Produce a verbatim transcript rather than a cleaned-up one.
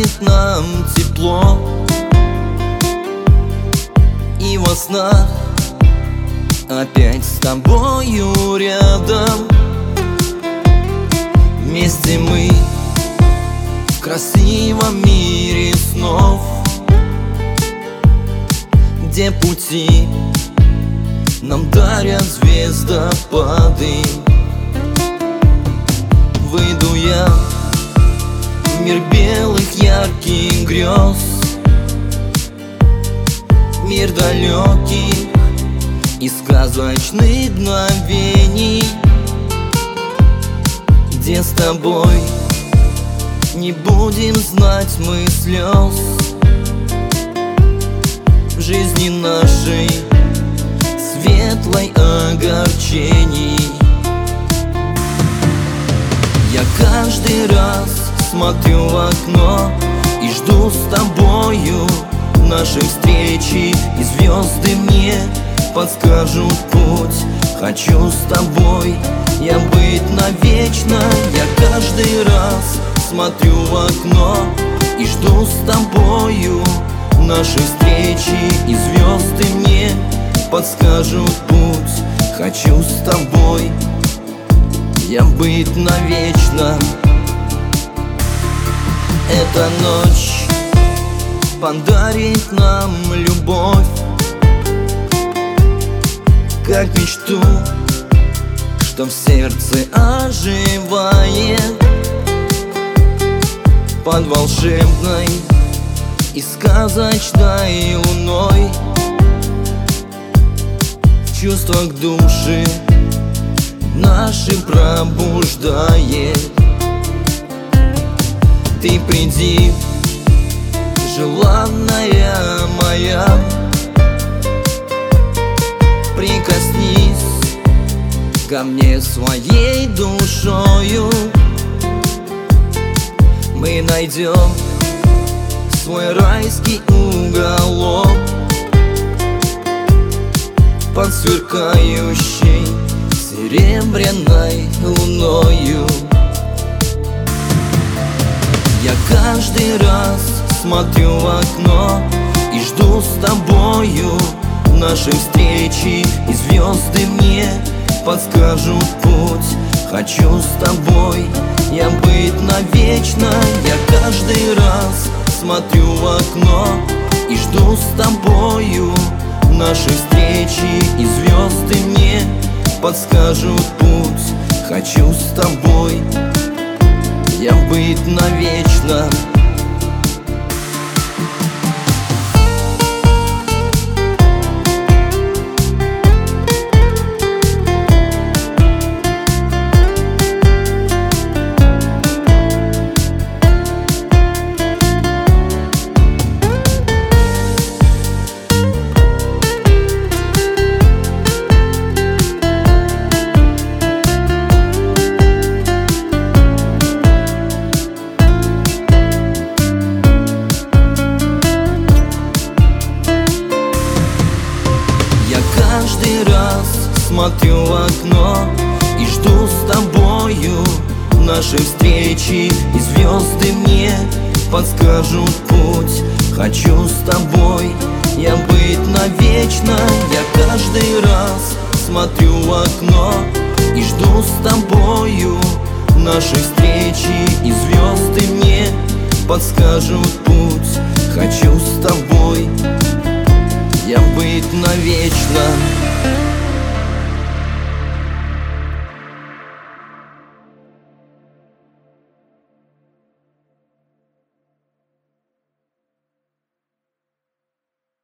дарит нам тепло. И во снах опять с тобою рядом. Вместе мы в красивом мире снов, где пути нам дарят звездопады. Выйду я в мир белых ярких грез, мир далеких и сказочных мгновений, где с тобой не будем знать мы слез. В жизни нашей светлой огорчений я каждый раз смотрю в окно и жду с тобою нашей встречи, и звезды мне подскажут путь. Хочу с тобой я быть навечно. Я каждый раз смотрю в окно и жду с тобою нашей встречи, и звезды мне подскажут путь. Хочу с тобой я быть навечно. Эта ночь подарит нам любовь, как мечту, что в сердце оживает под волшебной и сказочной луной. В чувствах души наши пробуждает. Ты приди, желанная моя, прикоснись ко мне своей душою. Мы найдем свой райский уголок под сверкающей серебряной луною. Я каждый раз смотрю в окно и жду с тобою нашей встречи, и звезды мне подскажут путь. Хочу с тобой я быть навечно. Я каждый раз смотрю в окно и жду с тобою нашей встречи, и звезды мне подскажут путь. Хочу с тобой я быть навечно. Каждый раз смотрю в окно и жду с тобою нашей встречи, и звезды мне подскажут путь. Хочу с тобой я быть навечно. Я каждый раз смотрю в окно и жду с тобою нашей встречи, и звезды мне подскажут путь. Хочу с тобой